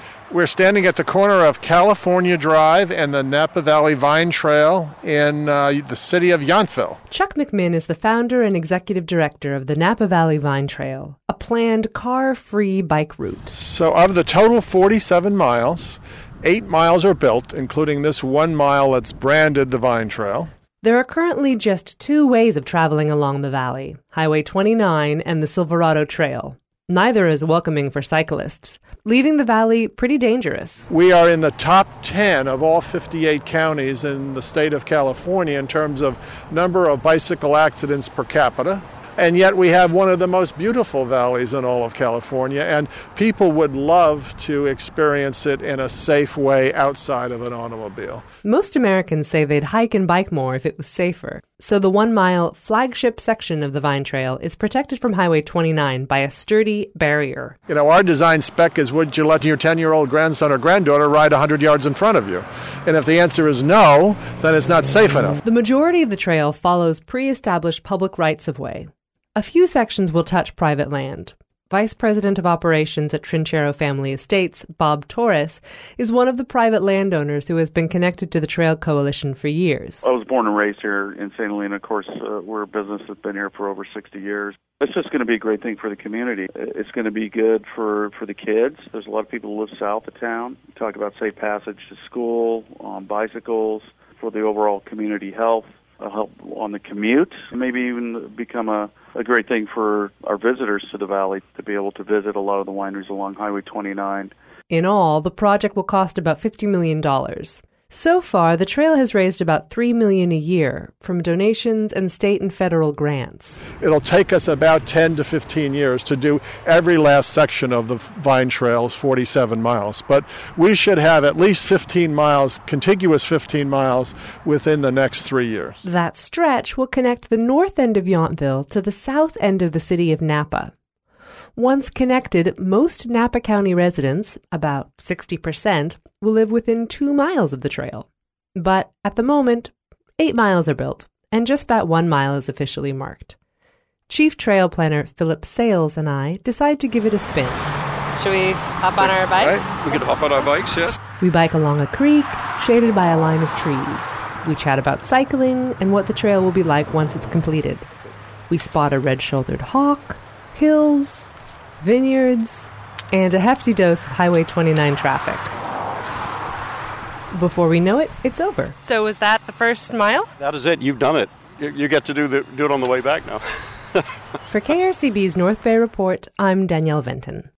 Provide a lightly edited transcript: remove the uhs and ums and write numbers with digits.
We're standing at the corner of California Drive and the Napa Valley Vine Trail in the city of Yountville. Chuck McMinn is the founder and executive director of the Napa Valley Vine Trail, a planned car-free bike route. So of the total 47 miles, 8 miles are built, including this 1 mile that's branded the Vine Trail. There are currently just 2 ways of traveling along the valley, Highway 29 and the Silverado Trail. Neither is welcoming for cyclists, leaving the valley pretty dangerous. We are in the top 10 of all 58 counties in the state of California in terms of number of bicycle accidents per capita. And yet we have one of the most beautiful valleys in all of California, and people would love to experience it in a safe way outside of an automobile. Most Americans say they'd hike and bike more if it was safer. So the 1 mile flagship section of the Vine Trail is protected from Highway 29 by a sturdy barrier. You know, our design spec is, would you let your 10-year-old grandson or granddaughter ride 100 yards in front of you? And if the answer is no, then it's not safe enough. The majority of the trail follows pre-established public rights-of-way. A few sections will touch private land. Vice President of Operations at Trinchero Family Estates, Bob Torres, is one of the private landowners who has been connected to the Trail Coalition for years. I was born and raised here in St. Helena. Of course, we're a business that's been here for over 60 years. It's just going to be a great thing for the community. It's going to be good for the kids. There's a lot of people who live south of town. We talk about safe passage to school, on bicycles, for the overall community health. Help on the commute, maybe even become a great thing for our visitors to the valley to be able to visit a lot of the wineries along Highway 29. In all, the project will cost about $50 million. So far, the trail has raised about $3 million a year from donations and state and federal grants. It'll take us about 10 to 15 years to do every last section of the Vine Trail's 47 miles. But we should have at least 15 miles, contiguous 15 miles, within the next 3 years. That stretch will connect the north end of Yountville to the south end of the city of Napa. Once connected, most Napa County residents, about 60%, will live within 2 miles of the trail. But at the moment, 8 miles are built, and just that 1 mile is officially marked. Chief Trail Planner Philip Sales and I decide to give it a spin. Should we hop on our bikes? Right. We could hop on our bikes, yes. We bike along a creek, shaded by a line of trees. We chat about cycling and what the trail will be like once it's completed. We spot a red-shouldered hawk, hills, vineyards, and a hefty dose of Highway 29 traffic. Before we know it, it's over. So was that the first mile? That is it. You've done it. You get to do it on the way back now. For KRCB's North Bay Report, I'm Danielle Venton.